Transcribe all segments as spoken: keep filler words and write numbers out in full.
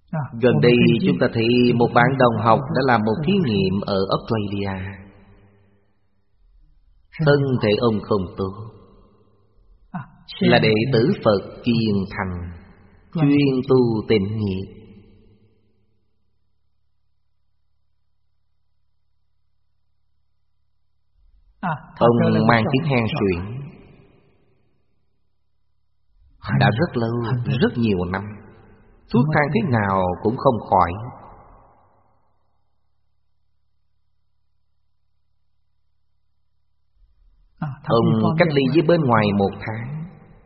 Gần đây chúng ta thấy một bạn đồng học đã làm một thí nghiệm ở Australia. Thân thể ông không tốt, là đệ tử Phật kiền thành, chuyên tu tịnh nghiệp. Ông mang tiếng hen suyễn đã rất lâu, rất nhiều năm. Thuốc thang thế nào cũng không khỏi. Ông cách ly với bên ngoài một tháng.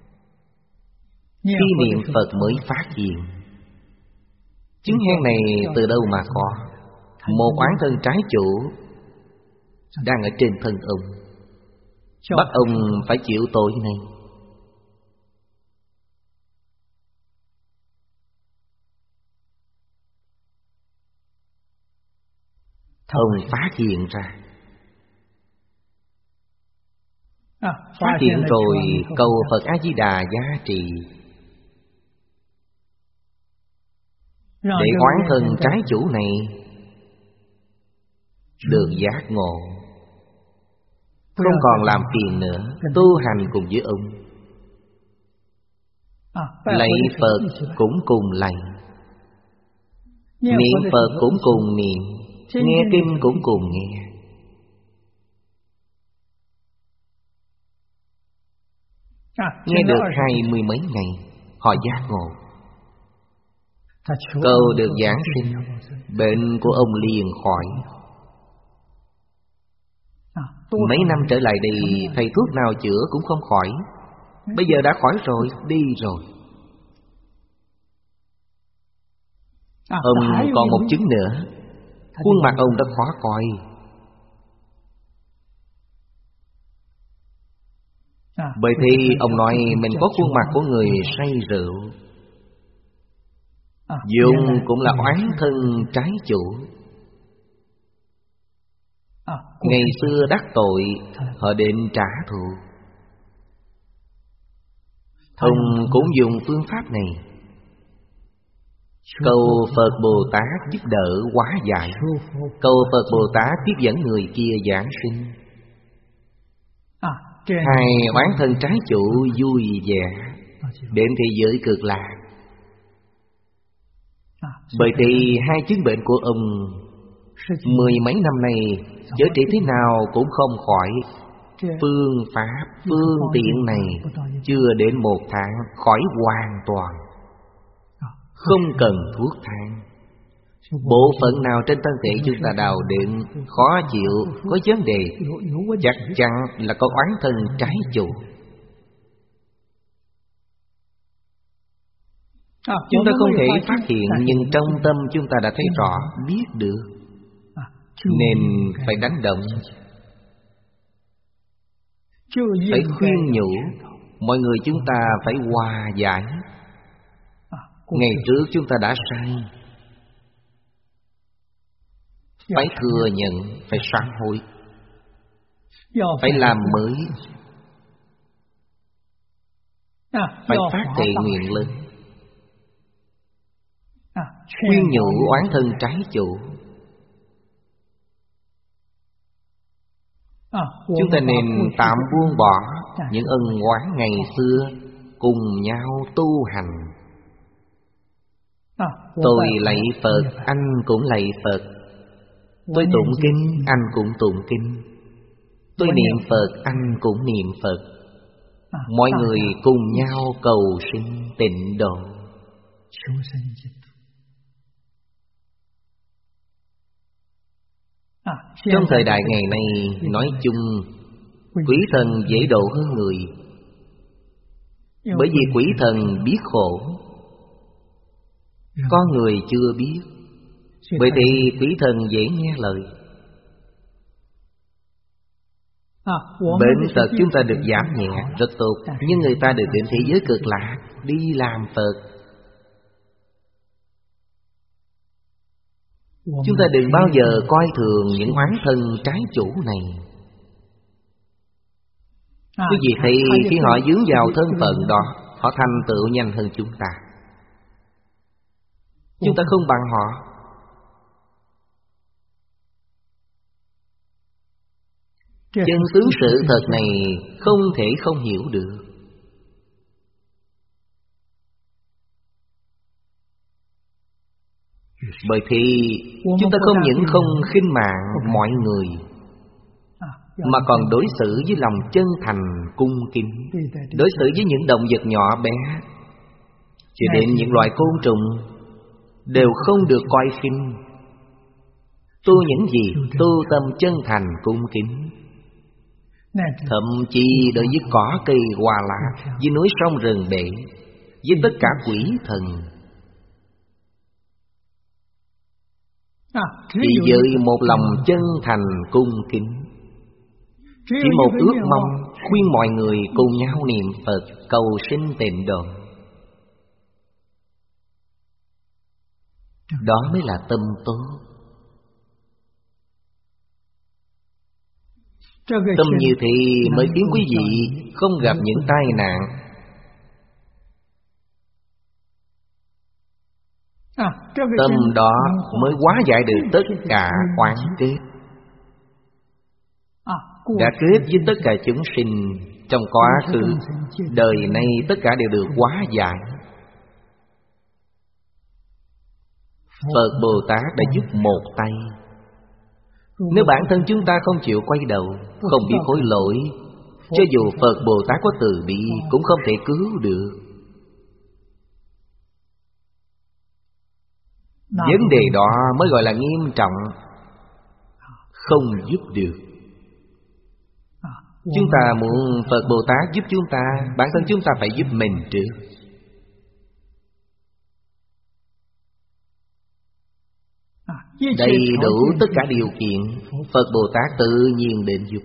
Khi niệm Phật mới phát hiện chứng hen này từ đâu mà có. Một oán thân trái chủ đang ở trên thân ông, bắt ông phải chịu tội này. Ông phát hiện ra. Phát hiện rồi cầu Phật A-di-đà giá trị, để oán thân trái chủ này được giác ngộ, không còn làm phiền nữa, tu hành cùng với ông. Lạy Phật cũng cùng lạy, niệm Phật cũng cùng niệm, nghe kinh cũng cùng nghe. Nghe được hai mươi mấy ngày, họ giác ngộ. Cầu được giảng sinh, bệnh của ông liền khỏi. Mấy năm trở lại đây, thầy thuốc nào chữa cũng không khỏi. Bây giờ đã khỏi rồi, đi rồi. Ông còn một chứng nữa. Khuôn mặt ông rất khó coi. Bởi thì ông nói mình có khuôn mặt của người say rượu. Dùng cũng là oán thân trái chủ. Ngày xưa đắc tội, họ định trả thù. Ông cũng dùng phương pháp này, cầu Phật Bồ Tát giúp đỡ hóa giải, cầu Phật Bồ Tát tiếp dẫn người kia giảng sinh. Hai oán thân trái chủ vui vẻ đến thế giới cực lạc. Bởi thì hai chứng bệnh của ông mười mấy năm nay chữa trị thế nào cũng không khỏi. Phương pháp, phương tiện này chưa đến một tháng khỏi hoàn toàn, không cần thuốc thang. Bộ phận nào trên thân thể chúng ta đào đựng khó chịu, có vấn đề, chắc chắn là có oán thân trái chủ. Chúng ta không thể phát hiện, nhưng trong tâm chúng ta đã thấy rõ, biết được, nên phải đánh động, phải khuyên nhủ mọi người chúng ta phải hòa giải. Ngày trước chúng ta đã sai, phải thừa nhận, phải sám hối, phải làm mới, phải phát thệ nguyện lớn, khuyên nhủ oán thân trái chủ. Chúng ta nên tạm buông bỏ những ân oán ngày xưa, cùng nhau tu hành. Tôi lạy Phật, anh cũng lạy Phật. Tôi tụng kinh, anh cũng tụng kinh. Tôi niệm Phật, anh cũng niệm Phật. Mọi người cùng nhau cầu sinh tịnh độ. Trong thời đại ngày nay, nói chung quỷ thần dễ độ hơn người. Bởi vì quỷ thần biết khổ, có người chưa biết. Bởi thì quỷ thần dễ nghe lời. Bệnh tật chúng ta được giảm nhẹ, rất tốt. Nhưng người ta được đến thế giới cực lạc, đi làm Phật. Chúng ta đừng bao giờ coi thường những oán thân trái chủ này. Quý vị thấy khi họ dướng vào thân phận đó, họ thành tựu nhanh hơn chúng ta. Chúng ta không bằng họ. Chân tướng sự thật này không thể không hiểu được. Bởi thì chúng ta không những không khinh mạng mọi người, mà còn đối xử với lòng chân thành cung kính. Đối xử với những động vật nhỏ bé, cho đến những loài côn trùng, đều không được coi khinh. Tu những gì? Tu tâm chân thành cung kính. Thậm chí đối với cỏ cây hoa lá, với núi sông rừng bể, với tất cả quỷ thần, chỉ với một lòng chân thành cung kính, chỉ một ước mong khuyên mọi người cùng nhau niệm Phật cầu sinh tịnh độ. Đó mới là tâm tốt. Tâm như thế mới khiến quý vị không gặp những tai nạn. Tâm đó mới hóa giải được tất cả oán kết, đã kết với tất cả chúng sinh trong quá khứ, đời nay tất cả đều được hóa giải. Phật Bồ Tát đã giúp một tay. Nếu bản thân chúng ta không chịu quay đầu, không biết hối lỗi, cho dù Phật Bồ Tát có từ bi cũng không thể cứu được. Vấn đề đó mới gọi là nghiêm trọng. Không giúp được. Chúng ta muốn Phật Bồ Tát giúp chúng ta, bản thân chúng ta phải giúp mình trước. Đầy đủ tất cả điều kiện, Phật Bồ Tát tự nhiên đến giúp.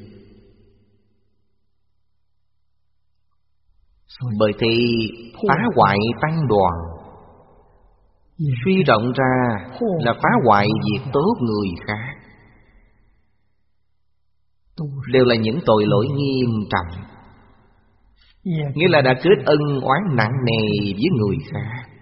Bởi thì phá hoại tăng đoàn, suy rộng ra là phá hoại việc tốt người khác, đều là những tội lỗi nghiêm trọng, nghĩa là đã kết ân oán nặng nề với người khác.